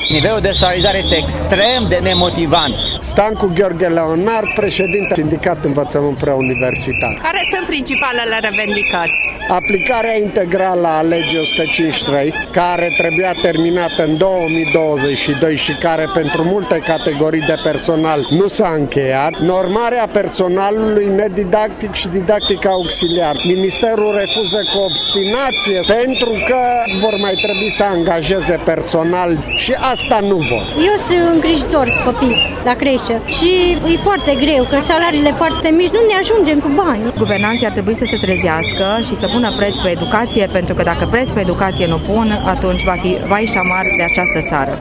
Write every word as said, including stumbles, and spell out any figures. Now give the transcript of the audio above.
Nivelul de salarizare este extrem de nemotivant. Stancu Gheorghe Leonard, președinte Sindicat Învățământ Preuniversitar. Care sunt principalele revendicări? Aplicarea integrală a legii o sută cincizeci și trei, care trebuia terminată în două mii douăzeci și doi și care pentru multe categorii de personal nu s-a încheiat. Normarea personalului nedidactic și didactic auxiliar. Ministerul refuză cu obstinație pentru că vor mai trebui să angajeze personal și asta nu vor. Eu sunt îngrijitor copii la creșă și e foarte greu că salariile foarte mici nu ne ajungem cu bani. Guvernanții ar trebui să se trezească și să pună preț pe educație, pentru că dacă preț pe educație nu pun, atunci va fi vai și amar de această țară.